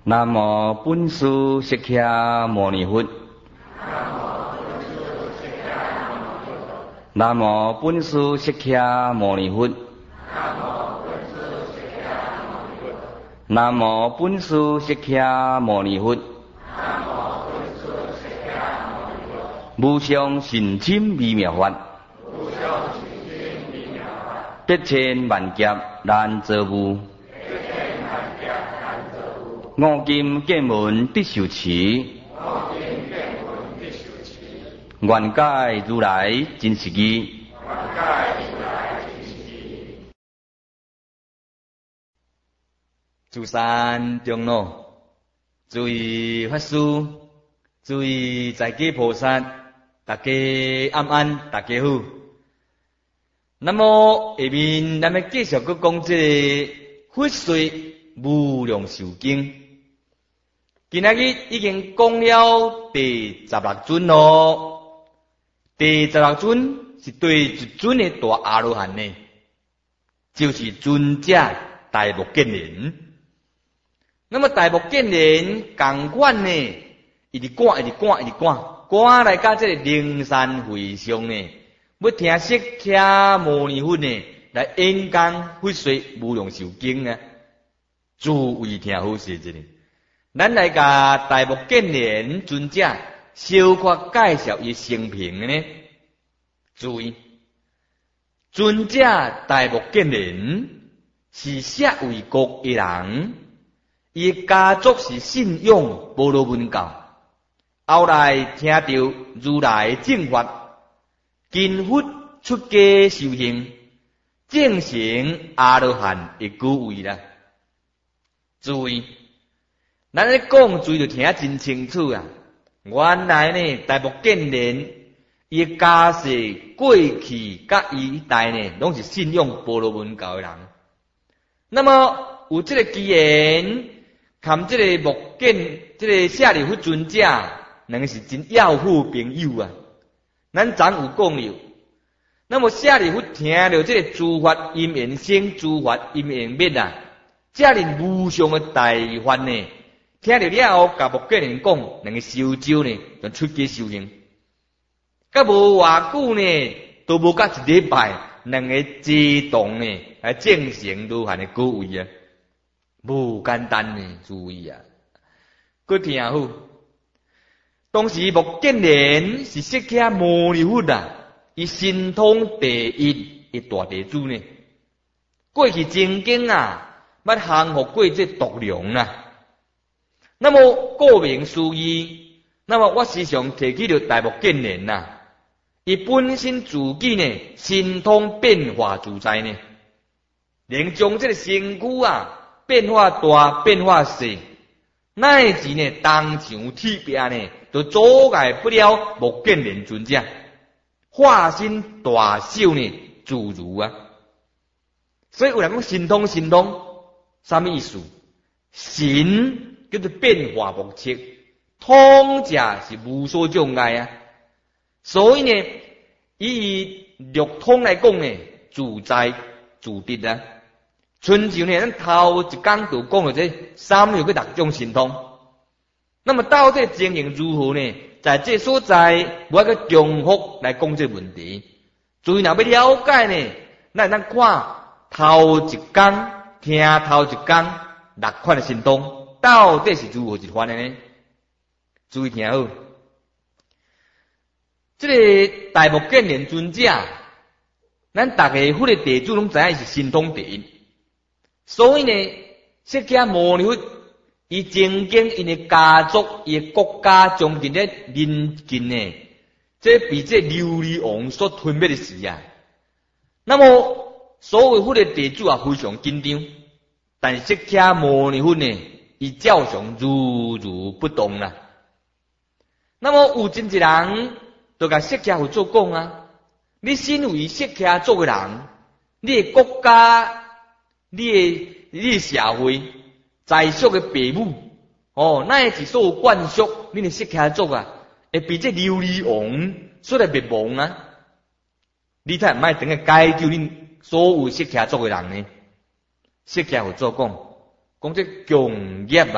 南无本师释迦牟尼佛。南无本师释迦牟尼佛。南无本师释迦牟尼佛。无上甚深微妙法，百千万劫难遭遇。五金见闻必受持，愿解如来真实义。诸善长老，诸位法师，诸位在家菩萨，大家安安，大家好。那么下面咱们继续去讲这个佛说无量寿经。今仔日已经讲了第16尊咯。第16尊是对一尊的大阿罗汉呢，就是尊者大目犍连。那么大目犍连同款呢，一直赶来到这个灵山会上呢，要听释迦牟尼佛呢来演讲佛说无量寿经啊，诸位听好势这里。咱来甲大目犍连尊者小可介绍伊生平的呢。注意，尊者大目犍连是舍卫国的人，伊家族是信仰婆罗门教，后来听到如来正法，跟佛出家修行，证成阿罗汉的果位啦。注意。咱咧讲，注意就听真清楚啊！原来呢，大目犍连伊家世过去甲伊代呢，拢是信仰婆罗门教的人。那么有这个机缘，含这个这个舍利弗尊者，两个是真要好朋友啊！咱昨有讲了，那么舍利弗听了这个诸法因缘生，诸法因缘灭啊，遮尔无上的大法呢。听到了后，甲目犍连讲，两个烧酒呢，就出家修行。甲无偌久呢，都无甲一礼拜，两个自动呢来证成罗汉的果位啊，无简单呢，注意啊！佮听好，当时目犍连是释迦牟尼佛啊，伊神通第一的大弟子呢。过去曾经啊，捌降伏过这毒龙啊。那么顾名思义，那么我时常提起了大目犍连呐，伊本身自己呢神通变化自在呢，能将这个身躯啊变化大变化小，乃至呢当场铁壁呢都阻碍不了目犍连尊者，化身大小呢自如啊。所以有人讲神通，什么意思？神叫做变化莫测，通者是无所障碍啊。所以呢，以六通来讲呢，自在自得啊。春秋呢，咱头一讲就讲了这306种神通。那么到底经营如何呢？在这所在，我个重复来讲这问题。注意，若要了解呢，咱看头一讲，听头一讲6款的神通。到底是如何一番的呢？注意听好，这个大目犍连尊者，咱大家佛的弟子拢知影是神通第一，所以呢，释迦牟尼佛伊曾经因的家族、伊的国家将近咧临近呢，这比这琉璃王所吞灭的时啊。那么所有佛的弟子也非常紧张，但是释迦牟尼佛呢？伊照常如不动啦。那么有真一人，就甲释迦佛做讲啊，你身为释迦族的人，你的国家、你的社会、在俗的父母，乃是所有灌输你的释迦族啊，会比这琉璃王所来灭亡啊。你睇唔卖等下解救恁所有释迦族的人呢？释迦佛做讲。讲这共业啊，不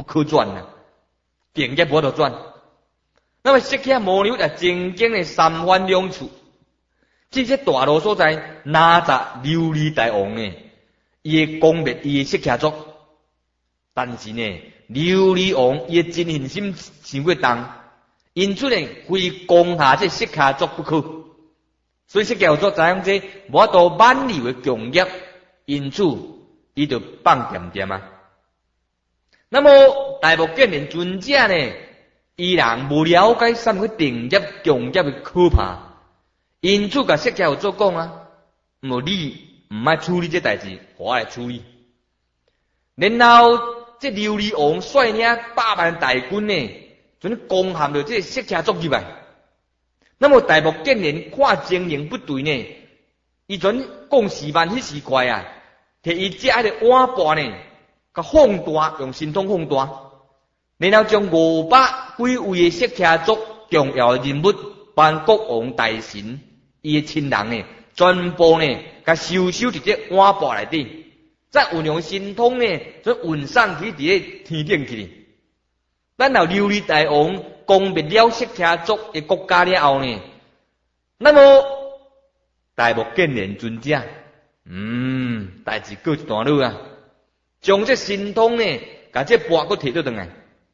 不可转啊，定业无得转。那么释迦牟尼佛也正经的三番两处，这些大路所在，哪吒琉璃大王呢？伊会攻灭伊的释迦族，但是呢，琉璃王伊的真恨心伤过重，因此呢，非攻下这释迦族不可。所以释迦族知影这无法度挽留的强业，因此伊就放点点啊。那么大目犍连尊者呢，伊人无了解什么定业强业的可怕，因此甲释迦族讲啊，无你唔爱处理这代志，我来处理。然后这琉璃王率领百万大军呢，准攻陷着这释迦族入来。那么大目犍连看情形不对呢，伊准讲时慢迄时快啊，摕伊遮迄个碗盘呢，甲放大，用神通放大，然后将500几位的释迦族重要的人物，包国王大臣伊的亲人呢，全部呢，甲收伫这碗盘内底，再运用神通呢，再运送去伫个天顶去。等到琉璃大王攻灭了释迦族的国家了后呢，那么大目犍连尊者，代志过一段路啊，将这神通呢，甲这钵搁摕倒转来。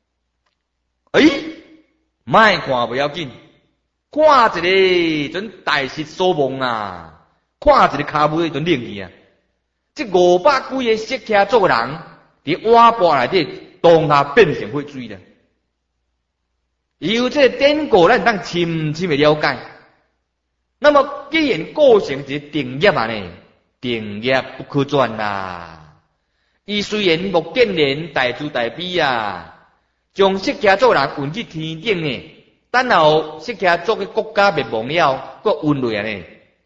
莫看不要紧，看一个准大失所望啊，看一个骹尾准灵去啊。这500几个释迦族人伫碗盘内底当下变成火水了。由这个典故，咱当深深的了解。那么，既然构成一个定业啊呢，定业不可转啦。伊虽然目犍连大慈大悲啊，将释迦族人运去天顶呢，等后释迦族的国家灭亡了，搁运落来呢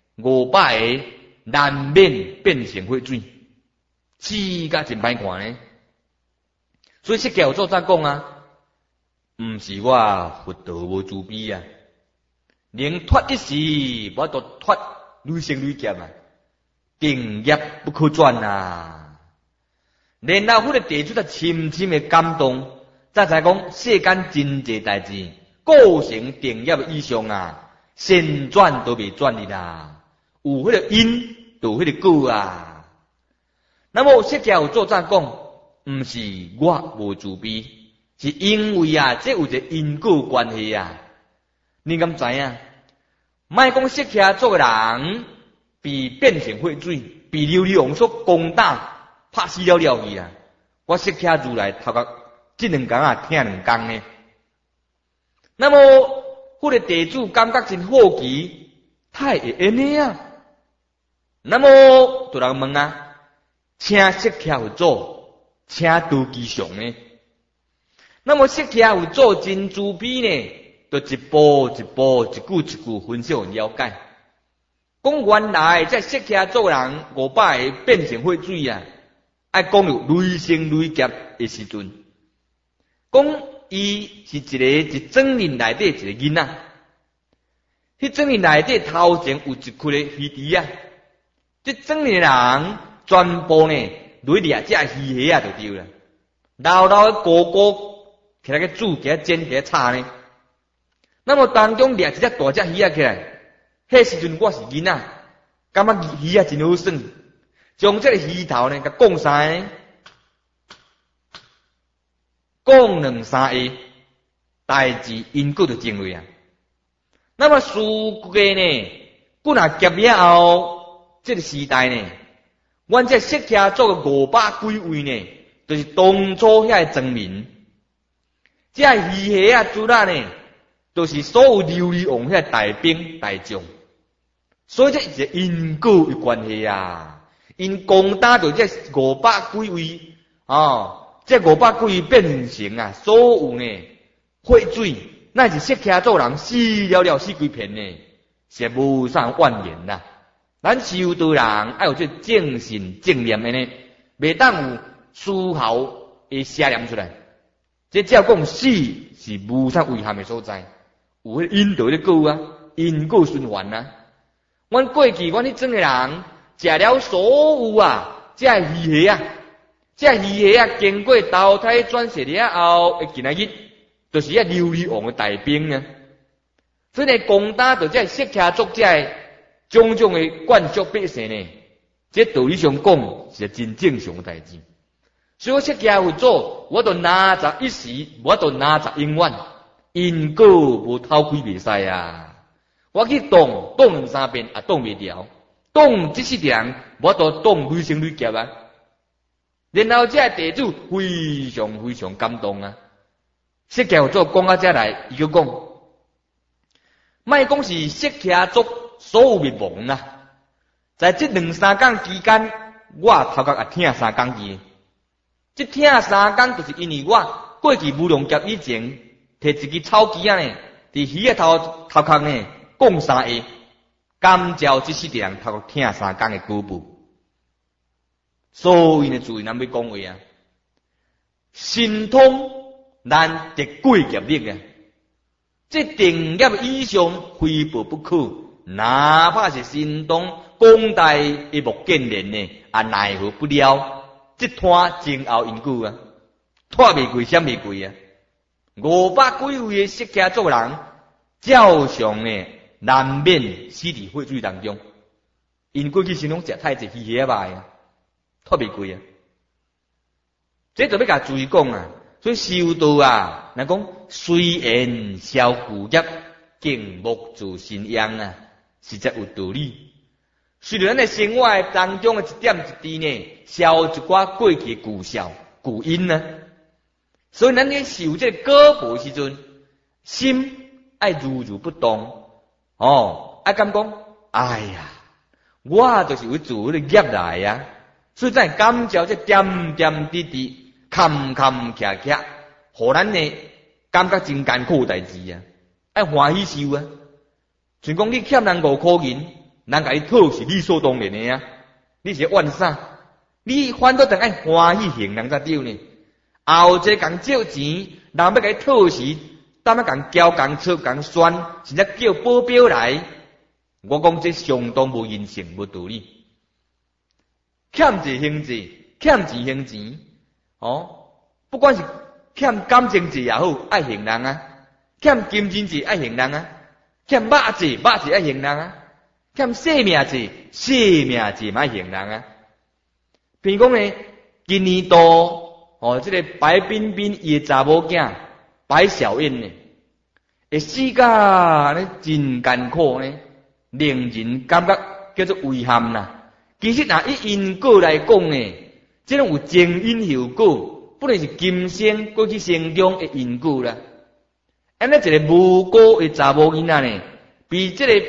，500个难免变成火水，死甲真歹看呢。所以释迦有做怎讲啊？毋是我佛道无慈悲啊，能脱一时，我都脱累生累劫啊，定业不可转啊。然后迄个地主才深深的感动，才讲世间真济代志，构成定业的意象啊，先转都未转的啦，有迄个因，就有迄个果啊。那么释迦有做怎讲？毋是我无慈悲。是因为啊，这有一个因果关系啊。你敢知影？莫讲释迦族的人被变成火水，被琉璃王所攻打，拍死了去啊！我释迦如来头壳这2工啊，听2工呢。那么，迄个地主感觉真好奇，太会安尼啊！那么，就人问啊，请释迦佛祖，请拄吉祥呢？那么释迦有做真慈悲呢，就一步一步、一句一句分析了解。讲原来这释迦族人500个变成火水啊，爱讲有累生累劫的时阵，讲伊是一庄林内底一个囡仔，迄庄林内底头前有一区个鱼池啊，这庄林人全部呢落掠只鱼虾啊就对了，老老的哥哥。起来个煮，起来煎，起来炒呢。那么当中掠一只大只鱼仔起来，迄时阵我是囡仔，感觉鱼仔真好耍，将这个鱼头呢，甲讲3个，讲2、3下，代志因果就正位啊。那么事过呢，过若劫了后，这个时代呢，阮这释迦族的500几位呢，就是当初遐个庄民。这鱼虾啊、猪仔呢，都是所有琉璃王遐大兵大将，所以这是因果的关系啊。因攻打着这500几位这500几位变成啊，所有呢火水，那是释迦族人死了死几片呢，是无啥怨言啦。咱修道人爱有这正信正念的呢，袂当有丝毫的邪念出来。这照讲死是无啥遗憾的所在，有迄因道咧果啊，因果循环啊。阮过去阮迄种的人食了所有啊，这鱼虾啊， 这鱼虾啊，经过投胎转世了后，会今仔日就是遐琉璃王的大兵呢。所以呢，攻打到这释迦族这种种的灌输百姓呢，这道理上讲是真正常的代志。所以我释迦佛祖，我都拿着一时，我都拿着永远，因果无偷开袂使啊！我去动两三遍也动袂了，动这些点我都动累生累劫啊！然后这地主非常非常感动啊！释迦佛祖讲到这来，伊就讲，莫讲是释迦族所有灭亡啊，在这两三天期间，我头壳也听三天去。这听三天，就是因为我过去无量劫以前，摕一支草枝啊呢，伫鱼个头壳呢讲三下，感召这世人头壳听三天的歌舞。所以呢，注意咱要讲话啊，神通难敌过业力啊，这定业以上非报不可，哪怕是神通广大一目见人呢，也奈何不了。这摊前后因果啊，拖袂过，闪袂过啊！500几位的释迦族人，照常呢难免死伫火水当中。因过去神拢食太济鱼虾肉啊，拖袂过啊！这就要甲注意讲啊，所以修道啊，人讲虽然消旧业，竟莫自信仰啊，实在有道理。虽然咱的生活当中的一点一滴呢，消一寡过去的旧效、旧因呢，所以咱咧受这个果报时阵，心爱如如不动，爱感讲，哎呀，我就是为做迄个业来啊，所以咱感召这点点滴滴、坎坎坷坷，互咱呢感觉真艰苦代志啊，爱欢喜受啊，像讲你欠人5块银。人甲你讨是理所当然的啊！你是怨啥？你反倒等爱欢喜行人才对呢。后者共借钱，人要甲你讨时，当要共交、共出、共算，甚至叫保镖来。我讲这相当无人性、无道理。欠债还债，欠钱还钱，不管是欠感情债也好，爱行人啊；欠金钱债爱行人啊；欠肉债，肉债爱行人啊。欠性命债，性命债嘛行人啊。譬如讲呢，今年度这个白冰冰伊的查某囝白小燕呢，会死甲呢真艰苦呢，令人感觉叫做遗憾啦。其实拿以因果来讲呢，这种有前因后果，不论是今生过去生中的因果啦。安尼一个无辜的查某囡仔呢，比这个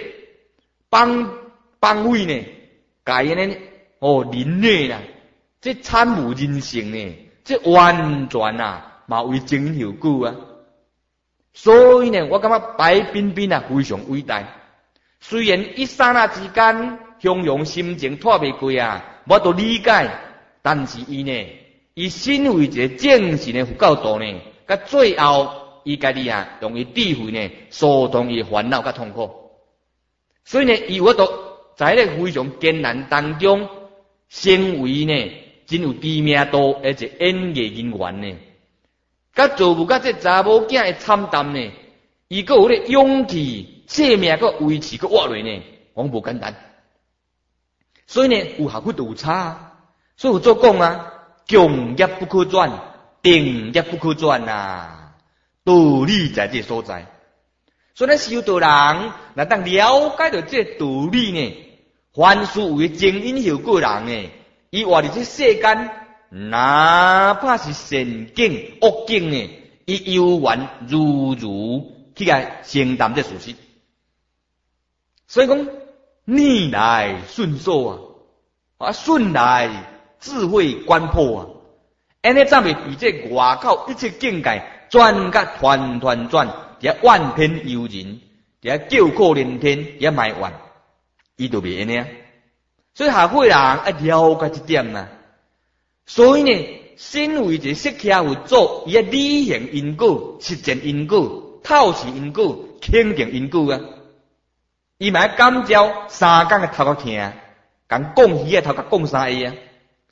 帮位呢，改呢凌虐啦，这惨无人性呢，这完全啊，嘛为前因后果啊。所以呢，我感觉白冰冰啊非常伟大。虽然一刹那之间，汹涌心情脱袂过啊，我都理解，但是伊呢，伊身为一个正神的佛教徒呢，甲最后伊家己啊，用伊智慧呢，疏通伊烦恼甲痛苦。所以呢，伊我都在咧非常艰难当中，成为呢真有知名度而且演艺人员呢。甲做不甲这查某囝的惨淡呢，伊个有咧勇气、性命个维持个活落呢，我无简单。所以呢，有效果就有差啊。所以有做讲啊，强业不可转，定业不可转啊，道理在这所在。所以咱修道人，若当了解到这道理呢，凡事为前因后果人呢，伊活伫这世间，哪怕是善境、恶境呢，伊犹原如如去来承担这事实。所以讲逆来顺受啊，顺来智慧观破啊，安尼才袂比这外口一切境界转甲团团转。也怨天尤人，也叫苦连天，也埋怨，伊就袂安尼啊。所以学会人要了解这点啊。所以呢，身为一个释迦佛祖，伊要履行因果，实践因果，透视因果，肯定因果啊。伊嘛要感召三天的头壳听，共讲鱼的头壳讲三下啊。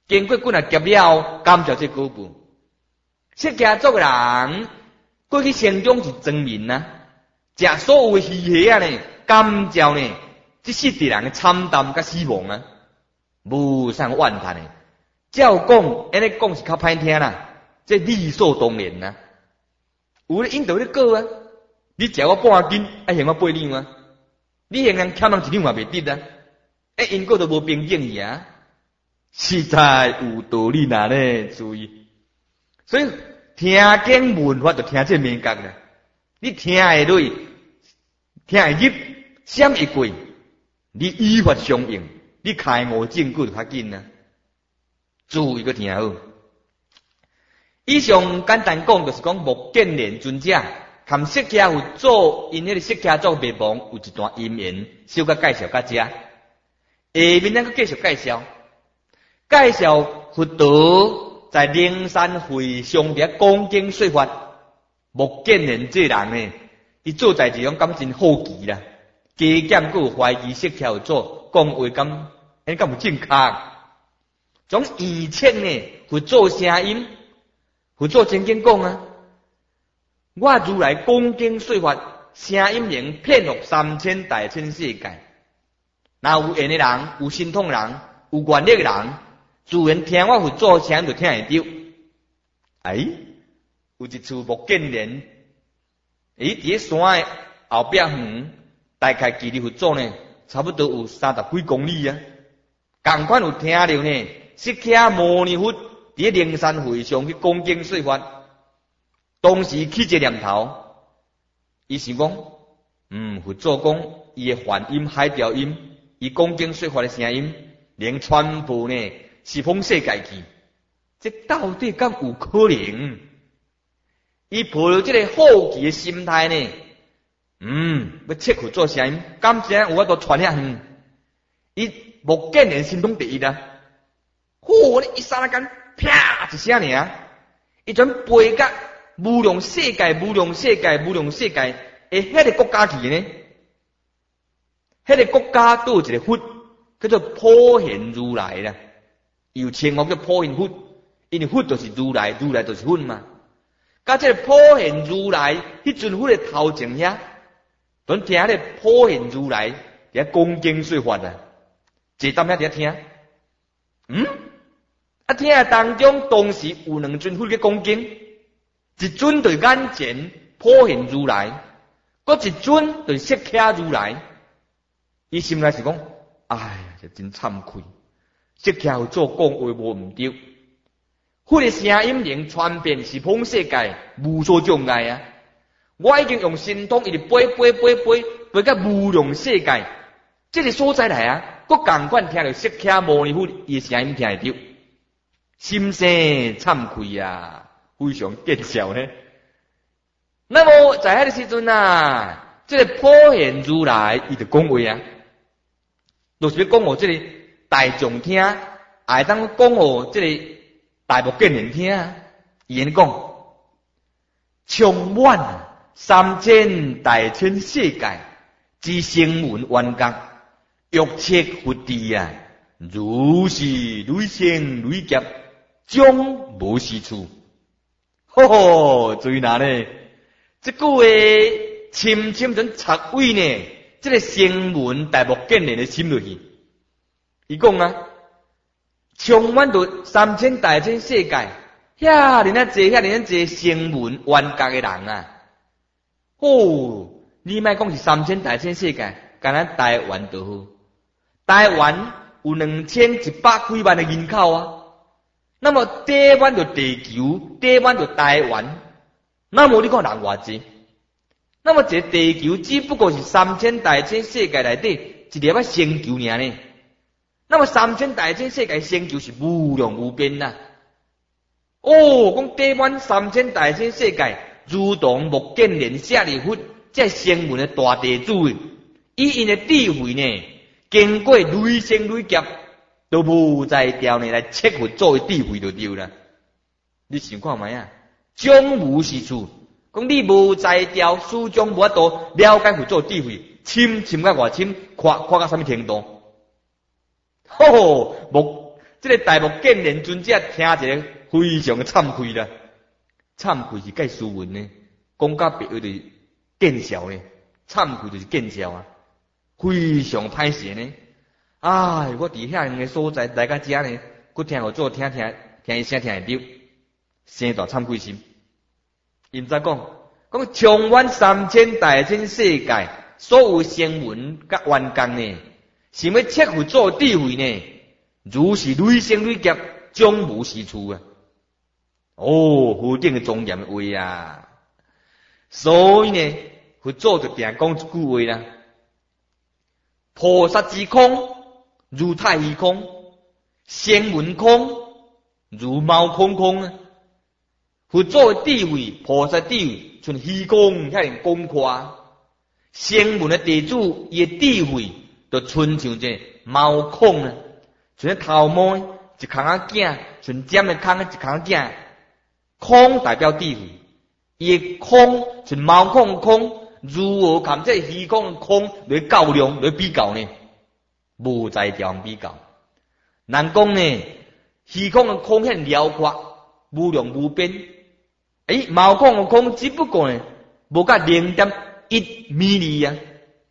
经过几若劫了，感召这果报。释迦族人过去生中是庄民啊，食所有的鱼虾啊呢，感召呢，这世地人的惨淡甲死亡啊，无啥怨叹的。照讲，安尼讲是较歹听啦，这理所当然啦。有咧引导咧过啊，你食我半斤，还嫌我8两啊？你嫌人欠人1两嘛袂得啊？因果都无平等去啊，实在有道理呐咧，注意。所以听经闻法就听这明觉啦，你听会落，听会入，闪会过，你依法相应，你开悟证据就较紧啊。注意个听好。以上简单讲，就是讲目犍连尊者含释迦佛祖因迄个释迦族灭亡有一段因缘，小可介绍到这。下面咱个继续介绍佛陀在灵山会上伫讲经说法，目犍连这人呢，伊做代志种感真好奇啦，加减佫有怀疑释迦佛祖讲话敢有正确。从以前呢，佛祖声音，佛祖曾经讲啊，我如来讲经说法，声音能遍覆3000大千世界。若有缘的人，有神通的人，有愿力的人，自然听我佛祖声音就听会到。有一处目犍连，伫咧山的后壁远，大概距离佛祖呢，差不多有30几公里啊。同款有听到呢，释迦牟尼佛伫咧灵山会上去讲经说法，当时起一个念头，伊想讲，佛祖讲伊的梵音、海潮音，伊讲经说法的声音，连传播呢四方世界去，这到底敢有可能？伊抱着这个好奇的心态呢，要切佛祖声音，敢真有法度传遐远？伊目犍连心中第一啦，你一刹那间啪一声尔，伊全飞到无量世界、无量世界、无量世界的迄个国家去呢。迄个国家都有一个佛，叫做普贤如来啦，有称号叫普贤佛，因为佛就是如来，如来就是佛嘛。甲这个普贤如来，迄尊佛的头前遐，咱听迄个普贤如来伫遐讲经说法啦，坐踮遐伫遐听。听的当中，当时有2尊佛咧讲经，一尊对眼前普贤如来，佮一尊对释迦如来。伊心内是讲，这真惭愧，释迦佛祖讲话无毋对，佛的声音能传遍四方世界，无所障碍啊！我已经用神通一直飞到无量世界，这个所在来啊，佮同款听到释迦牟尼佛伊的声音听会到。心生惭愧啊，非常见笑呢。那么在迄个时阵啊，这个普贤如来伊就讲话啊，就是要讲互这个大众听，也会当讲互这个大目犍连听啊。伊安尼讲，充满3000大千世界之声闻缘觉，欲切佛地啊，如是累生累劫。将无是处，最难呢！这句话深深准插位呢，这个声闻大目犍连的心落去。伊讲啊，充满着3000大千世界，遐尼济声闻缘觉的人啊！你莫讲是3000大千世界，敢若台湾就好，台湾有2100几万的人口啊。那么台湾就地球，台湾就台湾，那么你看人偌济？那么这地球只不过是3000大千世界内底一粒星球尔呢。那么3000大千世界星球是无量无边呐。讲台湾3000大千世界，如同目犍连舍利弗，这声闻的大地主，以因的智慧呢，经过累生累劫。都无在调呢来切佛祖的智慧就对啦。你想看卖啊？将无是处，讲你无在调，始终无法度了解佛祖智慧，深到偌深，看到什么程度？ 这个大目犍连尊者听一个非常的惭愧啦，惭愧是介斯文呢，讲甲别个就是见笑呢，惭愧就是见笑啊，非常歹势呢。哎，我伫遐样个所在来到遮呢，佮听互做听伊声听会着，生大惭愧心。因怎讲？讲长远3000大千世界所有声闻甲员工呢，想要切佛做智慧呢，如是累生累劫，终无是处啊！哦，佛顶嘅庄严嘅话啊！所以呢，佛祖就定讲一句话啦：菩萨之空，如太虚空；声闻空，如猫空空啊！佛祖嘅智慧，菩萨智慧，像虚空遐样广阔；声闻嘅地主，伊嘅智慧，就亲像这猫空啊，像头毛一空仔囝，像尖嘅空一空仔囝。空代表智慧，伊嘅空像猫空空，如何含这虚空空来较量来比较呢？无在调比较。人讲呢，虚空嘅空很辽阔，无量无边。猫空嘅空只不过呢，无甲0.1米厘啊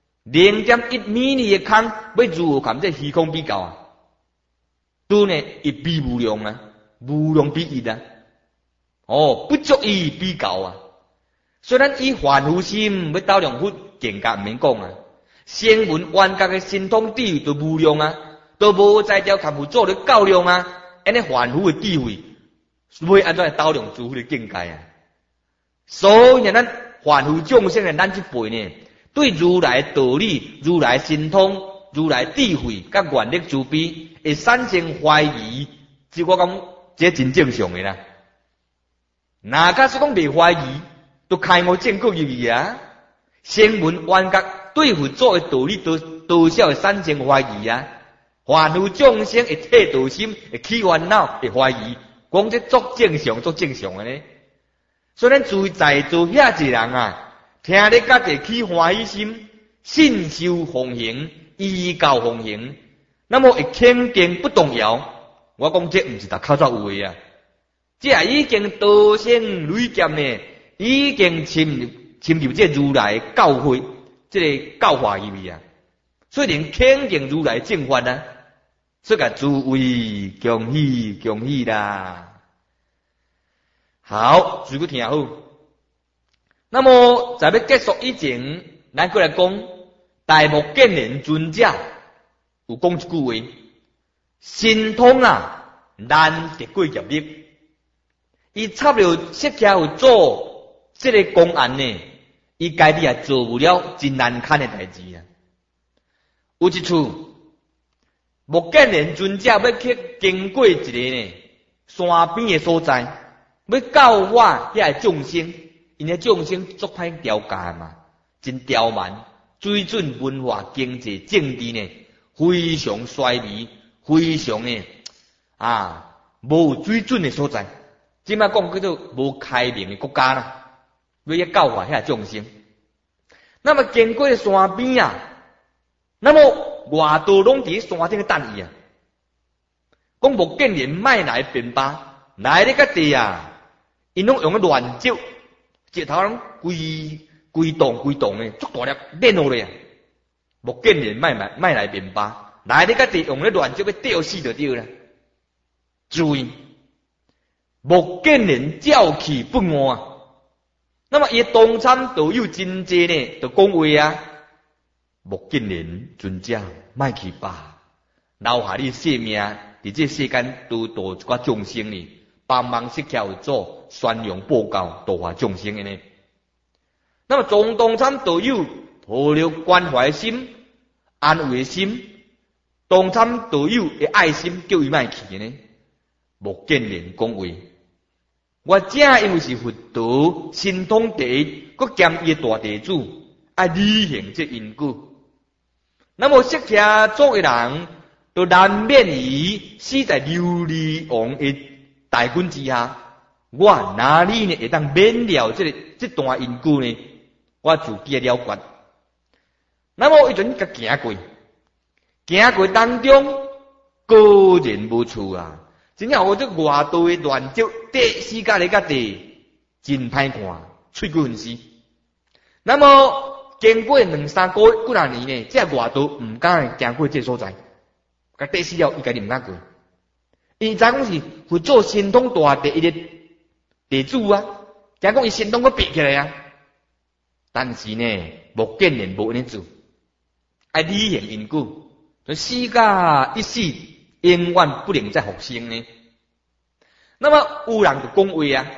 ，0.1米厘嘅空，要如何含这虚空比较啊？都呢一比无量啊，无量比一啊。哦，不足以比较啊！虽然以凡夫心要斗量佛境界，毋免讲啊。声闻缘觉嘅神通智慧都无量啊，都无在条含佛做咧较量啊。安尼凡夫嘅智慧，要安怎来斗量诸佛嘅境界啊？所以呢，咱凡夫众生嘅咱这辈呢，对如来道理、如来神通、如来智慧甲愿力慈悲，会产生怀疑，即我讲这真正常嘅啦。哪假是讲未怀疑，都开悟正果入去啊！声闻缘觉对佛祖的道理多少会产生怀疑啊！凡夫众生会退道心，会起烦恼，会怀疑，讲这足正常的呢。所以咱在座遐一人啊，听咧甲者起欢喜心，信受奉行，依教奉行，那么会肯定不动摇。我讲这毋是逐口走有诶啊！这也已经多生累劫呢，已经侵入这如来教诲，这个教化入去啊，所以连肯定如来正法啊，所以甲诸位恭喜啦！好，如果听好，那么在要结束以前，咱过来讲大目犍连尊者有讲一句话：神通啊，难得过业力。伊插了释迦有做这个公案呢，伊家己也做不了真难堪的代志啊。有一处，目犍连尊者要去经过一个呢山边的所在，要教化遐众生，因为众生足歹调教嘛，真刁蛮，水准文化、经济、政治呢非常衰微，非常呢无水准的所在。即摆讲叫做无开明的国家啦，要去教化遐众生。那么经过山边啊，那么外道拢伫山顶等伊啊。讲目犍连卖来便罢，来咧个地啊，因拢用个乱石，石头拢规栋诶，足大粒练落来啊。目犍连卖来便罢，来咧个地用咧乱石要吊死就对啦。注意。目犍连照气不安，那么伊同参都有真济呢，就讲话啊。目犍连尊者莫去吧，留下你性命，伫这世间度一寡众生呢，帮忙释迦有做宣扬报告，度化众生的呢。那么总同参都有抱了关怀心、安慰心，同参都有的爱心，叫伊莫去呢。目犍连讲话。我正因为是佛道神通第一，佮兼伊大地主，履行这因果。那么释迦做的人，就难免于死在琉璃王的大军之下。我哪里呢会当免了这段因果呢？我自己了决。那么伊阵甲行过当中， 果然无错啊！真正我这外道的乱石，第四界里甲地真歹看，喙骨分尸。那么经过2-3个月、几啊年呢，这外道唔敢行过这所在，甲地死了，伊家己唔敢过。伊知讲是会做神通大地的地主啊，听讲伊神通个变起来啊。但是呢，目犍连无安尼做，爱履行因果，所以死甲一世永远不能再复生呢。那么有人就讲话啊，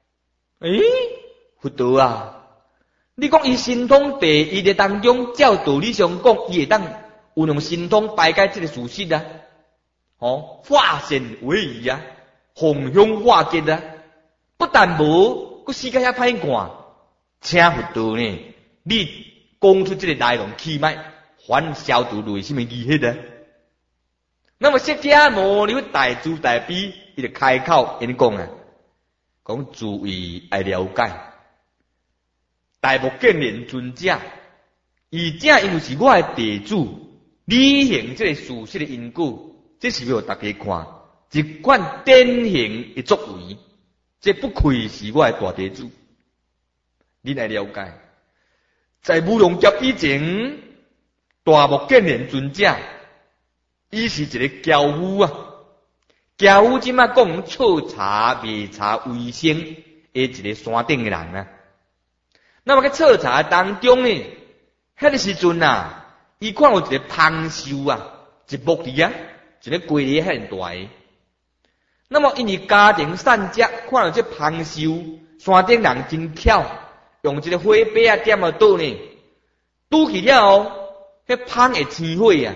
佛陀啊，你讲伊神通地伊的当中，照道理上讲，伊会当有用神通排解这个事实啊，化险为夷啊，逢凶化吉啊，不但无，佮世界遐歹看，请佛陀呢，你讲出这个来龙去脉，还消除类什么疑惑啊？那么释迦牟尼大慈大悲，伊就开口因讲啊，讲注意爱了解，大目犍连尊者，伊正因为是我的地主，履行这个事实的因果，这是要大家看，一款典型的作为，这不愧是我的大地主。你来了解，在无量劫以前，大目犍连尊者，伊是一个樵夫啊。樵夫即马讲测查卖茶为生的一个山顶的人啊。那么在测查当中呢，迄个时阵啊，伊看有一个螃蟹啊，一木梨啊，一个龟梨遐大个。那么因为家庭散食，看到这螃蟹，山顶人真巧，用一个火把啊点到倒呢，拄去了后，迄螃会生火啊。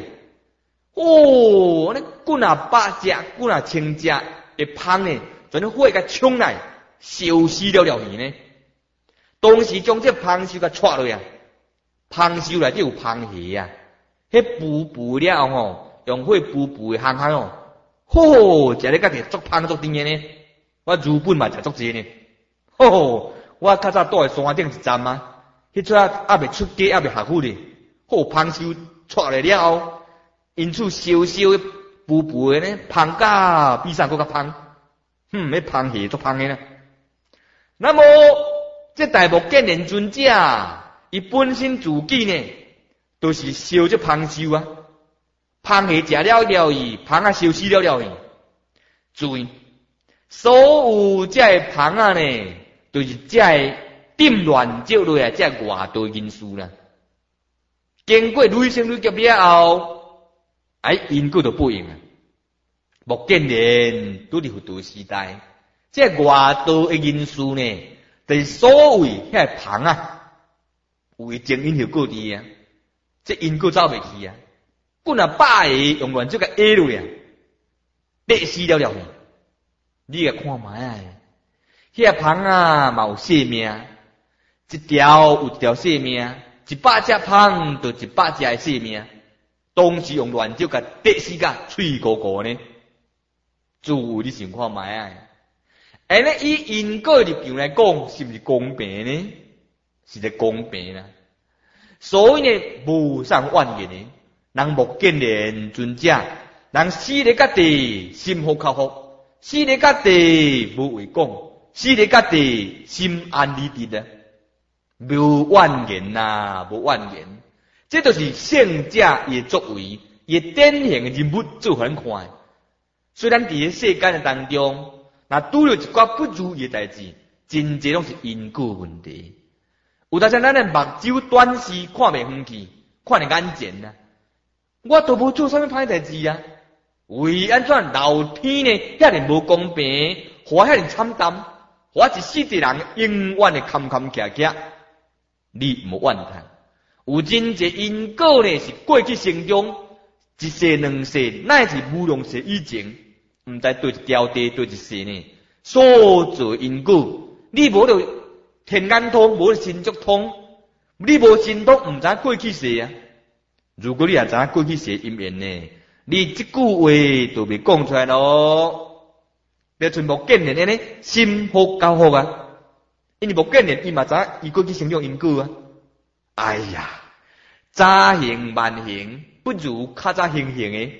那几啊百只、几啊千只的螃呢，全都火甲冲来，烧死了鱼呢。当时将这螃蟹甲抓落啊，螃蟹内底有螃蟹啊，迄浮浮了吼，用火浮浮的烘烘哦，食咧甲摕足芳足甜的呢。我日本嘛食足济呢。我较早住在山顶一站啊，迄阵还未出家，还未学佛呢。螃蟹抓来了后，因此烧烧浮浮的呢，芳甲比上搁较芳。迄螃蟹足芳的呢。那么这大目犍连尊者，伊本身自己呢，都是烧这螃蟹啊。螃蟹食了了伊，螃啊烧死了了伊。注意，所有这螃啊呢，都是这点乱石落来，这外道因素啦。经过累生累劫了后，因果就不应啊。目犍连拄伫佛陀时代，这外道的因素呢，就是所谓遐螃啊，有个正因效果伫啊，这因果走袂去啊。几啊百个用乱石甲压落啊，跌死了了。你个看卖啊，遐螃啊嘛有性命，一条有一条性命，100只螃就100只的性命，当时用乱石甲跌死甲脆糊糊呢。诸位你想看卖啊？安尼以因果立场来讲，是不是公平呢？是个公平啦。所以呢，无上万言的。人目犍连尊者，人死咧甲地，心服口服；死咧甲地，无话讲；死咧甲地，心安理得啊，无怨言呐，无怨言。这就是圣者伊作为，伊典型的人物做互咱看。虽然伫世间的当中，若拄着一寡不如意的代志，真侪拢是因果问题。有当时咱的目睭短视，看袂远去，看得眼前啊。我都无做啥物歹代志啊！为安怎老天呢？遐尼无公平，互我遐尼惨淡，互我一世的人永远的坎坎坷坷。你无怨叹，有真侪因果呢，是过去生中一世两世，乃至无量世以前，毋知对一条地对一世呢，所做因果，你无着天眼通，无心足通，你无心通，毋知过去世啊。如果你也知影过去世因缘呢，你这句话都袂讲出来咯。要像目犍连安尼，心服口服啊。因为目犍连伊嘛知影伊过去生中因果啊。哎呀，早行晚行不如较早行行的，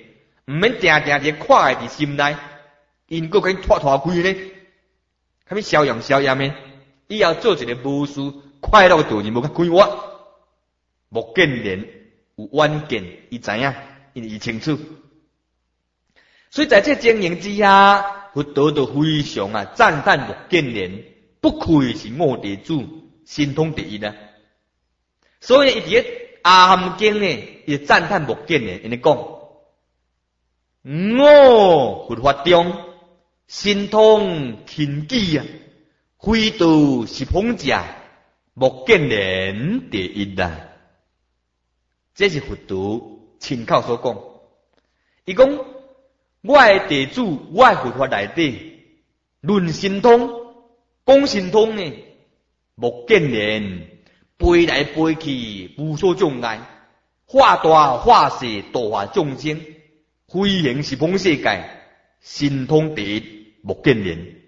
毋免定定伫看伫心内，因搁甲你拖开咧，较物逍遥逍遥诶。以后做一个无事快乐诶道人，无较快活。目犍连有远见，伊知影，伊清楚。所以在这情形之下，佛陀就非常赞叹目犍连，不愧是五地主，神通第一啊！所以伊伫咧阿含经呢，伊赞叹目犍连，因咧讲：我佛法中神通勤记啊，非度十方者，目犍连第一啊！这是佛陀亲口所讲。伊讲：我的地主，我的佛法内底，论神通，讲神通呢，目犍连飞来飞去，无所障碍，化大化小，度化众生，飞行十方世界，神通第一，目犍连。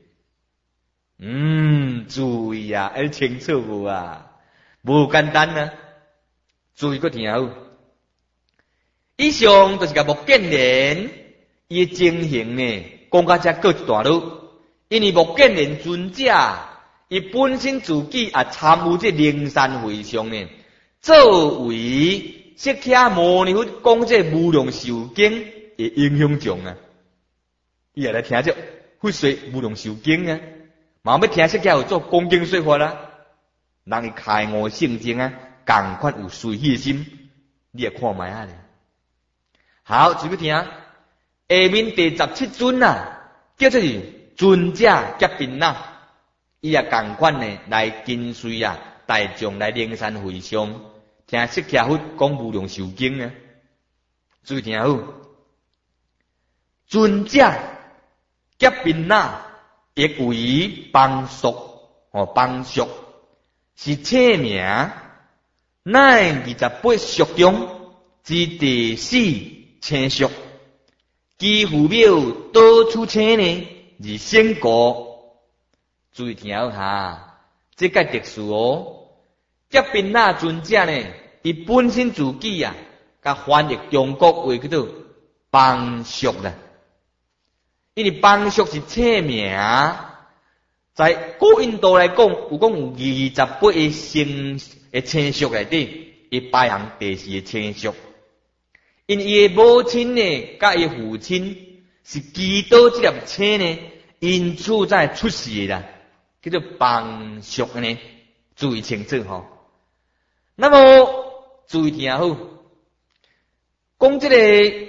注意啊，要清楚无啊？无简单啊！注意个听好。以上就是甲目犍连伊的情形呢，讲到遮过一段路。因为目犍连尊者，伊本身自己也参与这灵山会上呢，作为释迦牟尼佛讲这无量寿经的影响众啊，伊也来听这佛说无量寿经啊，嘛要听释迦有做讲经说法啦，人伊开悟圣经啊，共款有随喜心，你也看卖啊咧。好，继续听。下面第17尊啊，叫做是尊者甲宾那，伊也共款呢来跟随啊大众来灵山会上，听释迦佛讲无量寿经啊。注意听好，尊者甲宾那亦为邦属邦属是册名，乃28属中之第4。青属，其父庙多出青呢？而先过，注意听好哈，这个特殊哦。甲宾那尊者呢，伊本身自己啊，甲翻译中国话叫做邦属啦。因为邦属是册名，在古印度来讲，有讲有28个姓的青属内底，伊排行第4个青属。因伊的母亲呢，甲伊父亲是基督这粒青呢，因此才出世啦，叫做邦属呢，注意清楚吼。那么注意听好，讲这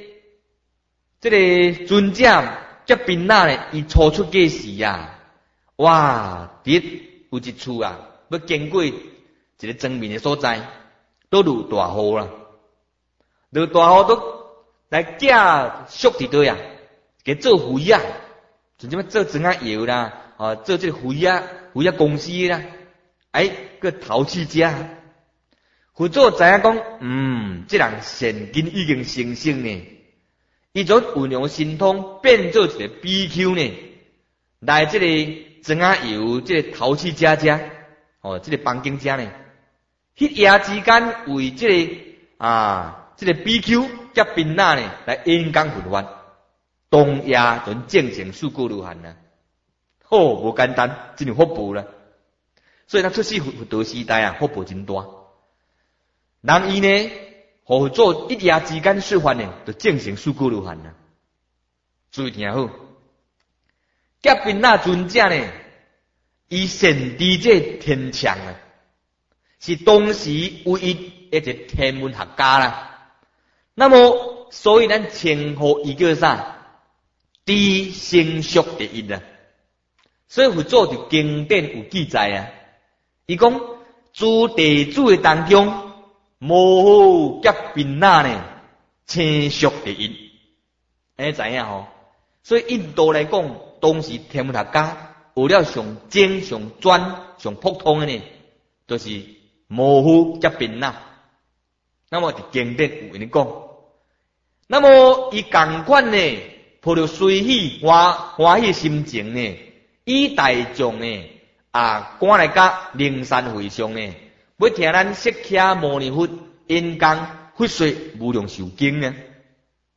个尊者甲宾那呢，伊初出家时啊，哇，有一处啊，要经过一个庄面的所在，都落大雨啦。落大雨都来架宿伫倒呀，给做肥啊，就这么做庄仔油啦，做这个肥啊公司啦，个陶器家，辅助知影讲，这人善根已经生成呢，伊就运用神通变做一个 BQ 呢，来这个庄仔油这个陶器家，这个房间家呢，迄夜之间为这个这个 BQ 甲宾那呢来演讲佛法，当夜就正成四果罗汉啦，无简单，真有福报啦。所以他出世佛陀时代啊，福报真大。人伊呢，互做一夜之间说法呢，就正成四果罗汉啦。注意听好，甲宾那尊者呢，伊善知这天强啊，是当时唯一一个天文学家啦。那么，所以咱称呼伊叫啥？知星宿第一啊！所以佛祖就经典有记载啊。伊讲诸地主的当中，无有甲宾那呢，青宿第一。知影吼？所以印度来讲，当时天文学家学了上精、上专、上普通的呢，就是无有甲宾那。那么伫经典有人讲。那么伊共款呢，抱着随喜欢喜心情呢，以大众呢赶来甲灵山会上呢，要听咱释迦牟尼佛演讲佛说无量寿经呢。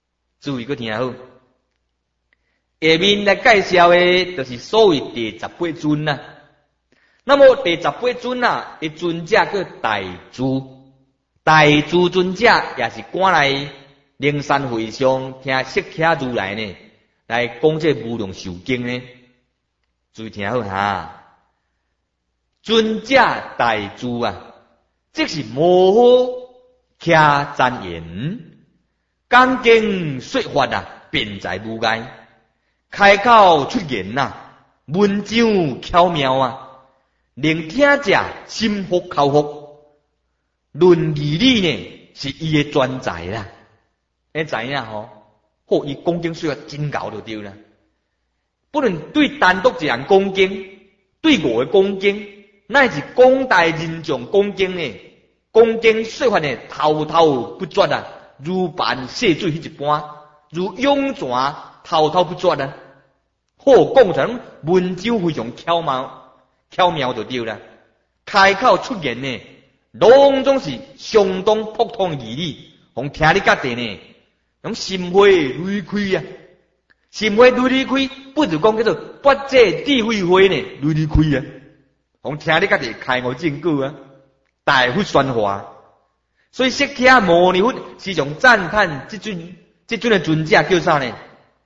注意个听好。下面来介绍的，就是所谓第18尊呐。那么第18尊啊，一尊者叫大珠，大珠尊者也是赶来灵山会上听释迦如来呢，来讲这无量寿经呢。注意听好哈，尊者大珠啊，即是摩诃迦旃延，讲经说法啊，辩才无碍。开口出言呐，文章巧妙啊，令听者心服口服。论义理呢，是伊的专才啦。你知影吼？好，伊讲经说法真高就对啦。不论对单独一人讲经，对我的讲经，乃是广大人众讲经呢，讲经说法呢，滔滔不绝啊，如办细水迄一般，如涌泉滔滔不绝啊。好讲成文章非常巧妙就对啦。开口出言呢，拢总是相当普通义理，互听你家己呢，拢心花泪开啊！心花泪开，不如讲叫做八戒智慧花呢，泪开啊！互听你家己开悟证据啊，大佛宣化。所以释迦牟尼佛时常赞叹这尊的尊者叫啥呢？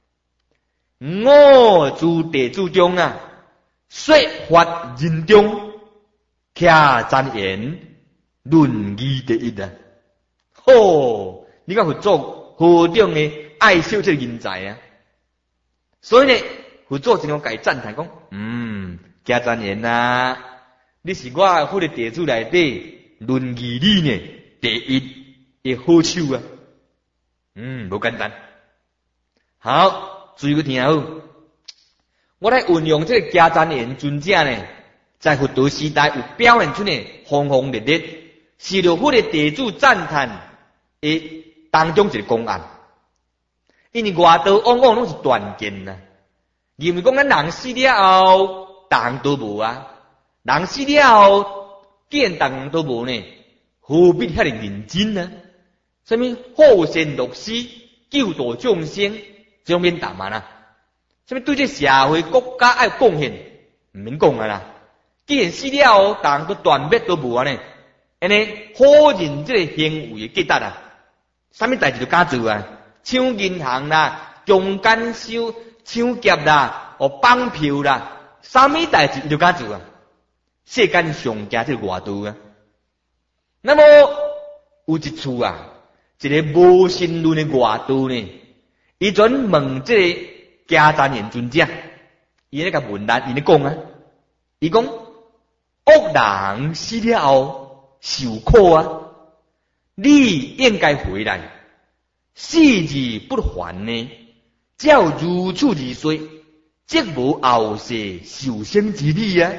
我诸地主中啊，说法人中，迦旃延论义第一啊！吼，你看佛祖何等的爱惜这人才啊！所以呢，佛祖经常甲伊赞叹讲，迦旃延啊，你是我佛的地主内底论义理呢第一的好手啊！无简单。好。注意个听好，我来运用这个迦旃延尊者呢，在佛陀时代有表现出呢轰轰烈烈，是着佛的地主赞叹的当中一个公案。因为外道往往拢是断见呐，因为讲咱人死了后，逐项都无啊，人死了后，既然逐项都无呢，何必遐尼认真呢？什么好善乐施，救度众生？这种免谈嘛啦，什么对这社会国家爱贡献，唔免讲啊啦。既然死了，逐项都断灭都无啊呢，安尼好人这个行为的结答啊，什么代志都敢做啊，抢银行啦，强奸抢劫啦，绑票啦，什么代志伊都敢做啊。世间上惊这个外道啊。那么有一处啊，一个无神论的外道呢。伊准问这个迦旃延尊者，伊咧甲问咱，伊咧讲啊，伊讲恶人死了后受苦啊，你应该回来，死而不还呢？照如此而说，即无后世受生之理啊！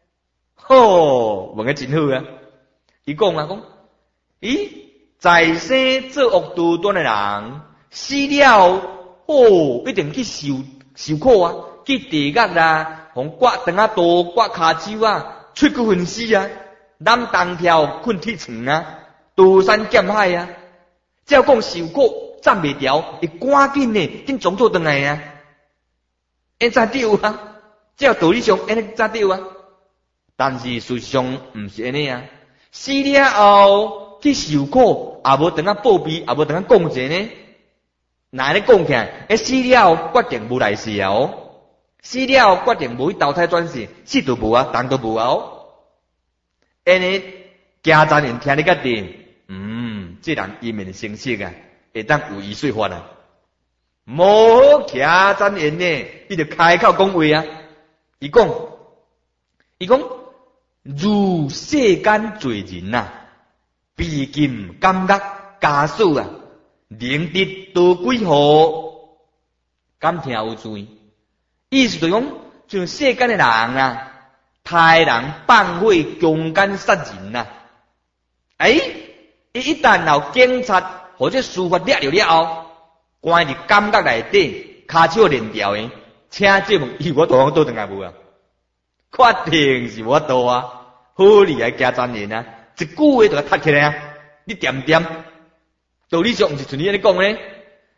问得真好啊！伊讲啊，讲，咦，在生做恶多端的人。死了，一定去受苦啊，去地狱啦，互刮肠啊刀，刮骹手啊，出骨分尸啊，揽东条困铁床啊，刀山剑海啊。只要讲受苦，暂袂调，会赶紧呢，紧撞做转来啊。安怎对啊？只要道理上安尼怎对啊？但是事实上毋是安尼啊。死了后去受苦，也无等下报备，也无等下讲者呢。那你讲起来，死了决定无来世啊！死了决定无去投胎转世，死都无啊，人都无啊！安尼迦旃延听你个定，这人一面成色啊，会当有意说法啊。无迦旃延呢，伊就开口讲话啊。伊讲，如世间罪人呐，毕竟感觉家属啊。能得多几户，敢听有注意？意思就是讲，像世间的人啊，太人放火、强奸杀人啊。伊一旦有警察或者司法抓着了后，关伫监狱内底，骹手连条的，请这问伊我大方倒转来无啊？确定是我倒啊！好厉害加专人啊！一句话就给踢起来啊！你点？道理上毋是像你安尼讲呢？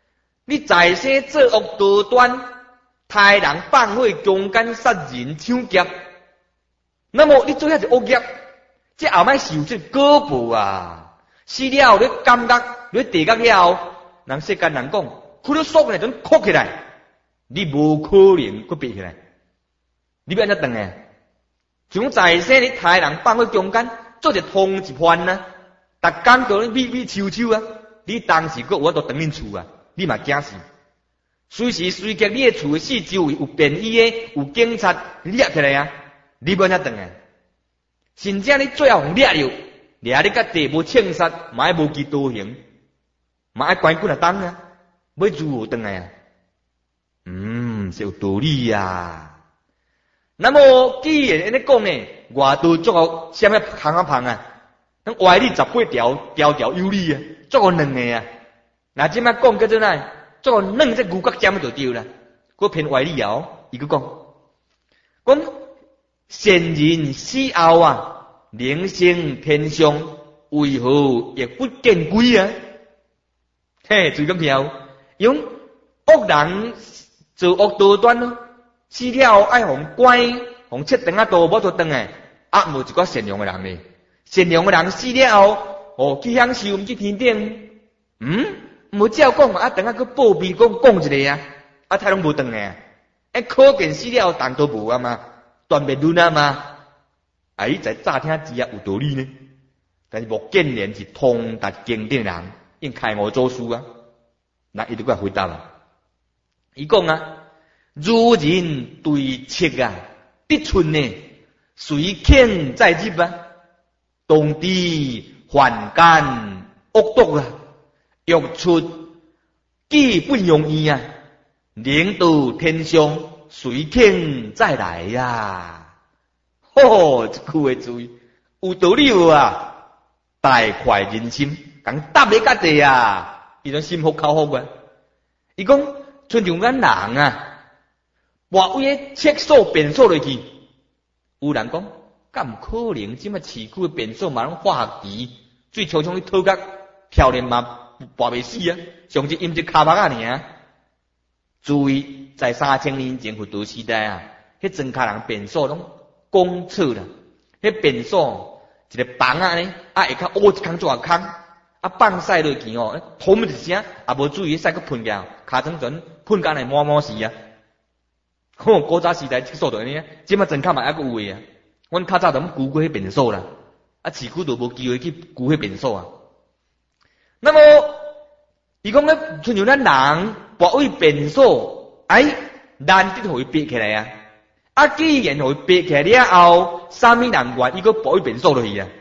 你在生作恶多端，杀人放火、强奸杀人、抢劫，那么你做遐一恶业，这后摆受这果报啊！死了后，你感觉你地狱了后，人世间人讲，哭了缩来，准哭起来，你无可能佫闭起来，你要安怎当啊？像在生你杀人放火、强奸，做一通一番啊！逐工叫你咪抽抽啊！你当时佫有法度当恁厝啊！你嘛惊死！随时随刻你诶厝诶四周围有便衣诶，有警察掠起来啊！你要安怎当啊？甚至你最后掠着，掠你甲地无枪杀，嘛爱无期徒刑，嘛爱关几啊当啊！要如何当来啊？是有道理啊！那么既然安尼讲呢，外道作恶啥物行啊芳啊？咱歪理18条，条条有理啊，作恶两个啊！那即摆讲叫做哪？作恶两只牛角尖就对啦。佫偏歪理哦，伊佫讲善人死后啊，灵升天上，为何亦不见鬼啊？嘿，注意讲听，用恶人做恶道端咯，死了爱互关，互切肠啊刀无做断诶，无一个善良诶人咧。善良诶人死了后，去享受毋去天顶。无照讲啊，等下去报备讲一个啊，太拢无断诶啊，可见死了后当都无啊嘛，断灭论啊嘛。伊在乍听之下有道理呢，但是目见然是通达经典人，应开悟做事啊。那伊就过来回答啦。伊讲啊，如人对切啊，得寸呢，随境在入啊，当知凡间恶毒啊，欲出既不容易啊，领导天上，随境再来呀。这句话注意，有道理无啊？大快人心，讲答你甲地啊，伊种心服口服啊。伊讲，像咱人啊，外位诶厕所便所落去，有人讲，敢毋可能？即摆市区诶便所嘛拢化学池，水冲冲去讨角，漂亮嘛，跋袂死啊！上至阴一骹目啊尔。注意，在3000年前佛陀时代啊，迄庄卡人便所拢公厕啦，迄便所一个房啊呢，下骹挖一空做空，放屎落去通一声，无注意屎佫喷掉，骹床船喷干来满死啊！古早时代厕所就安尼啊，即摆庄卡嘛还佫有诶啊。阮较早就顾过迄便所啦，市区就无机会去顾迄便所啊。那么，伊讲咧，像咱人跋位便所，难得互伊憋起来啊！既然互伊憋起来了后，啥物人愿伊佫跋位便所落去啊？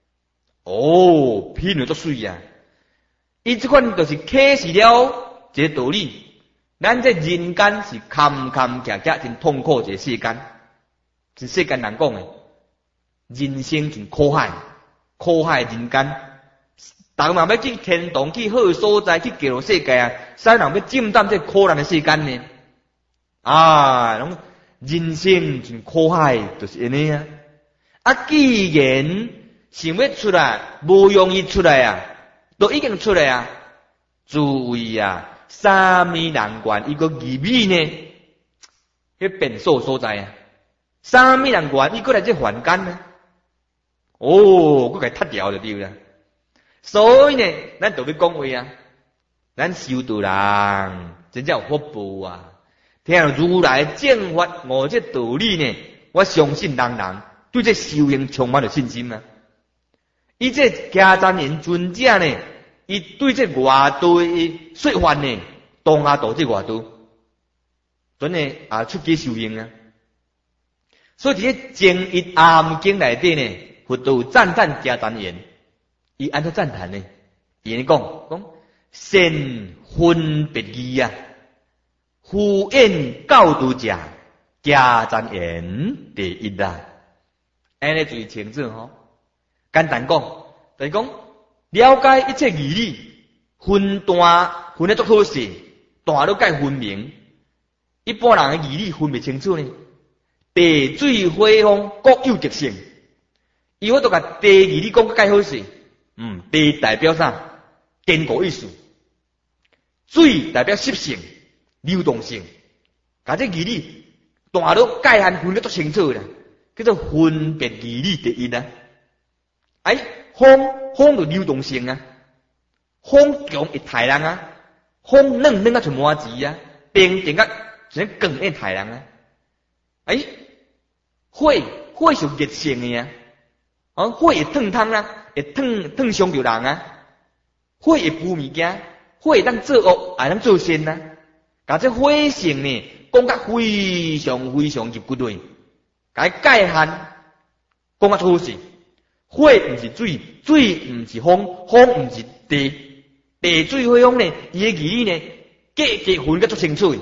品味足水啊！伊即款就是启示了一个道理，咱这人间是坎坎坷坷真痛苦一个世间，真世间人讲诶。人生真苦海，苦海人间，逐个嘛要去天堂，去好所在，去极乐世界啊！啥人要浸淡这苦难的世间呢？拢人生真苦海，就是安尼啊！既然想要出来，无容易出来啊，都已经出来啊！诸位啊，啥物人愿伊个义美呢？迄便所所在啊，啥物人愿伊个来这凡间呢？佫甲踢掉就对啦。所以呢，咱就要讲话啊，咱修道人真正有福报啊！听到如来正法悟这道理呢，我相信人人对这修行充满了信心啊。伊这迦旃延尊者呢，伊对这外道的说法呢，当下道这外道，真的出家修行啊。所以伫净一暗经内底呢，佛陀赞叹迦旃延，伊安怎赞叹呢？伊讲善分别义啊，敷衍教导者，迦旃延第一啊。安尼最清楚简单讲，就是讲了解一切义理，分段分得足好势，段都介分明。一般人的义理分不清楚呢。地水火风各有特性，伊我都甲地义理讲介好势。地代表啥？坚固意思。 水代表湿性、流动性，甲这义理大到界限分得足清楚啦，叫做分别义理第一啊。风就流动性啊，风强会杀人啊，风冷啊像麻糍啊，冰啊像更会杀人啊。火是热性的啊，火会烫汤啊，会烫伤着人啊，火会腐物件，火会当做恶，也当做善啊。甲这火性呢，讲甲非常非常入骨内，甲界限讲甲好势。火毋是水，水毋是风，风毋是地，地水火风呢，伊的义理呢，价分甲足清楚。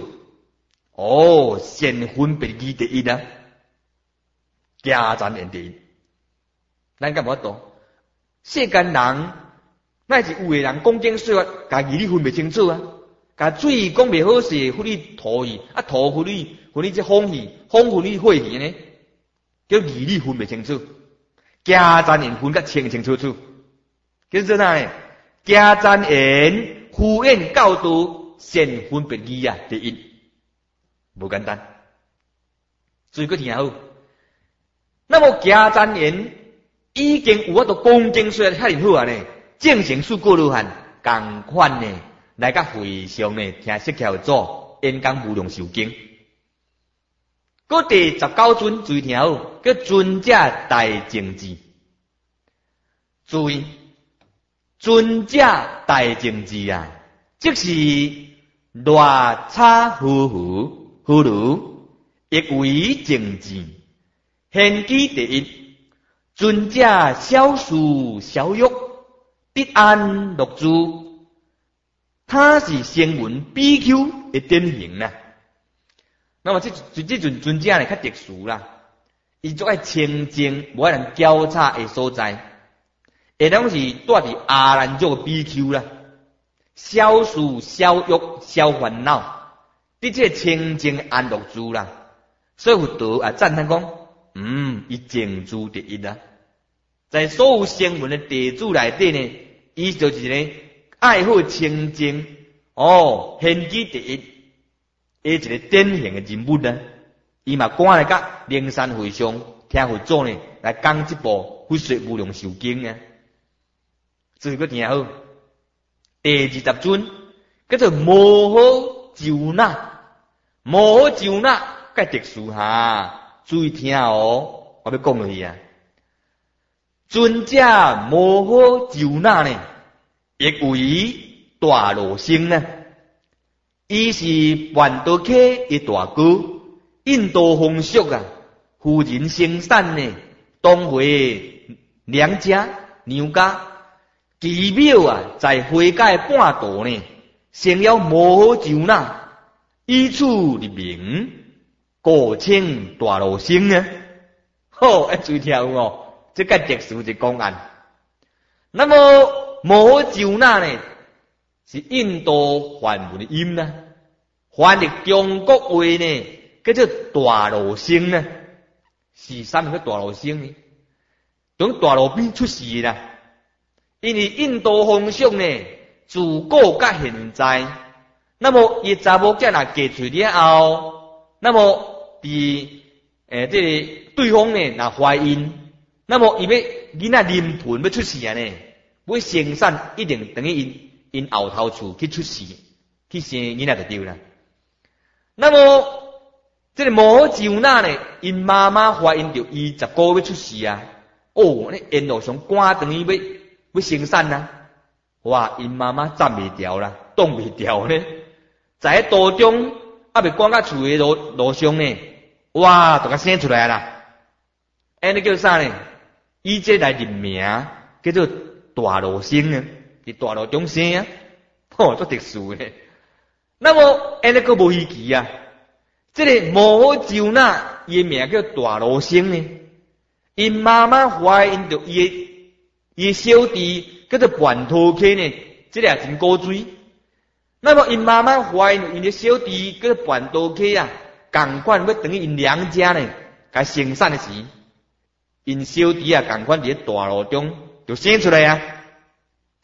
先分别义第一啊，家产言第一。咱敢无法度？世间人乃是有个人讲经说法，甲义理分别清楚啊。甲水讲袂好势，分你土气，土分你这风气，风分你火气呢，叫义理分别清楚。家产言分甲清清楚楚，叫做哪呢？家产言敷衍教导，先分别义啊，第一，无简单。所以佮听好。那么家产言已经有法度讲经说遐尼好啊呢，正成事过路汉，共款呢，来甲会上呢，听释教祖演讲无量寿经。嗰第19尊注意听好，叫尊者大正智。注意，尊者大正智啊，即是乱差糊涂，亦为正智，现机第一。尊者小事小欲，得安乐住，他是声闻比丘的典型啊。那么这阵尊者呢较特殊啦，伊做爱清净，无爱人交叉的所在，会当是住伫阿兰族的比丘啦，小事小欲小烦恼，伫这清净安乐住啦，所以佛陀啊赞叹讲，伊净住第一啦，在所有声闻的弟子内底呢，伊就是呢爱好清净，现机第一。一个典型的人物呢，伊嘛赶来甲灵山会上听佛祖呢来讲这部《佛说无量寿经》啊。所以佮听好，第20尊叫做摩诃周那，摩诃周那介特殊哈，注意听哦，我要讲落去啊。尊者摩诃周那呢，亦为大罗生呢。伊是梵多克的大哥，印度风俗啊，妇人生产呢，当回娘家娘家，奇妙啊，在花界半途呢，生了摩诃周那，以此立名，故称大罗生啊。好，注意听哦，这个特殊的公案。那么摩诃周那呢？是印度梵文的音呢，翻译中国话呢，叫做大罗生呢，是啥物叫大罗生呢？从大路边出世啦，因为印度风俗呢，自古到现在，那么伊查某囝若嫁出了后，那么伫这个对方呢，若怀孕，那么伊要囡仔临盆要出世啊呢，要生产一定等于因后头厝去出世，去生囡仔就对啦。那么这个摩诃周那呢，因妈妈怀孕着20个月出世啊，那沿路上赶等于要生产啊，哇，因妈妈站袂调啦，挡袂调呢，在途中未赶到厝的路上呢，哇，就甲生出来啦。安尼叫啥呢？以这来任名，叫做大罗生啊。伫大路中生啊，足特殊的。那么，安尼个无稀奇啊。这个摩诃周那，伊名叫大罗生呢。因妈妈怀孕着伊的小弟叫做梵陀克呢，这个也真古锥。那么因妈妈怀孕因的小弟叫做梵陀克啊，共款要等于因娘家呢，甲生产的时，因小弟啊共款伫大路中就生出来啊。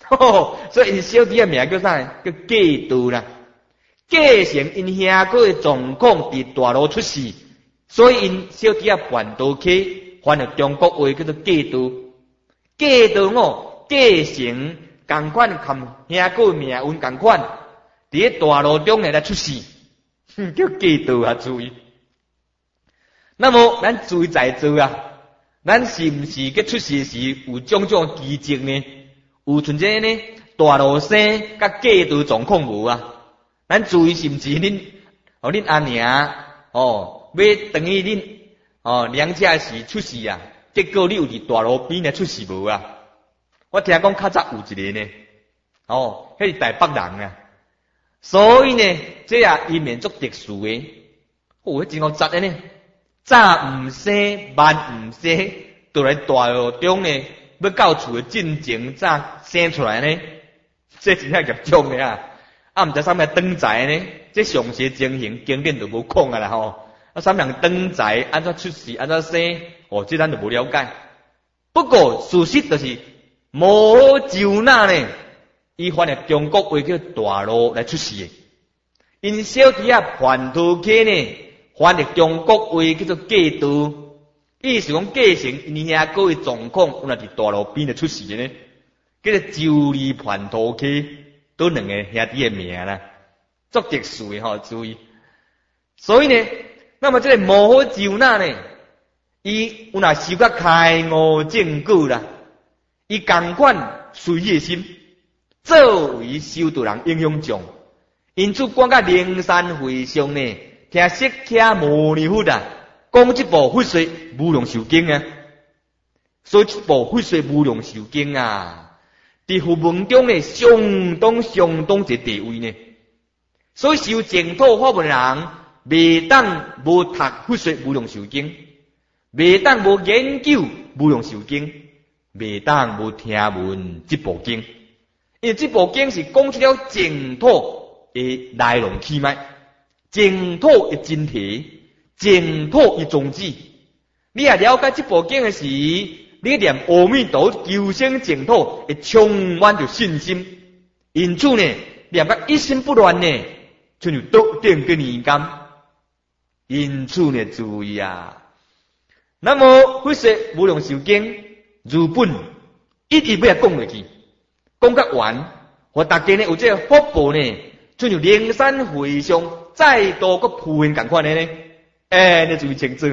所以因小弟的名叫啥？叫戒度啦。继承因兄哥的状况伫大陆出世，所以因小弟啊叛道起，翻了中国话叫做戒度。戒度继承同款含兄哥命运同款，伫咧大陆中来出世，叫戒度啊，注意。那么咱注意在座啊，咱是毋是佮出世时有种种奇迹呢？有存在呢？大陆生甲戒度状况无啊？咱注意是毋是恁恁阿娘要等于恁娘家时出世啊？结果你有伫大陆边来出世无啊？我听讲较早有一个呢，迄是台北人啊。所以呢，这啊伊面足特殊的，迄真好杂的呢。早毋生，晚毋生，倒来大陆中呢，要到厝的进前早生出来呢，这真正严重的啊！毋知啥物登载呢？这详细情形经典就无讲啊啦啥物人登载，安怎出世，安怎生，这咱就无了解。不过事实就是无就那呢，伊翻入中国话叫大陆来出世的，因小弟啊叛徒起呢。翻译中国话叫做戒度，意思讲继承因兄哥的状况，有若伫大陆边的出世的呢，叫做周利叛徒起，都两个兄弟的名啦，足特殊的注意。所以呢，那么这个无好就那呢，伊有若受较开悟正果啦，伊共款随伊的心，作为修道人影响重，因此讲到灵山会上呢。听释迦牟尼佛啊，讲这部《佛说无量寿经》啊，所以这部《佛说无量寿经》啊，伫佛门中呢相当一地位呢。所以修净土法门人，未当无读《佛说无量寿经》，未当无研究《无量寿经》，未当无听闻这部经，因为这部经是讲出了净土的来龙去脉。净土的真谛，净土的宗旨，你也了解这部经的时，你念阿弥陀求生净土，会充满着信心。因此呢，念个一心不乱呢，就有笃定跟你感。因此呢，注意啊。那么，佛说无量寿经如本一直要讲落去，讲到完，我大家呢有这个福报呢，就有灵山会上。再多个普遍同款的呢，你注意清楚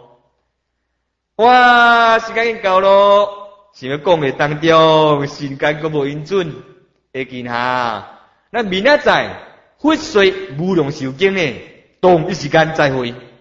哇，时间已经到咯，想要讲的当中，时间阁无允准，会见咱明仔载佛说无量寿经呢，同一时间再会。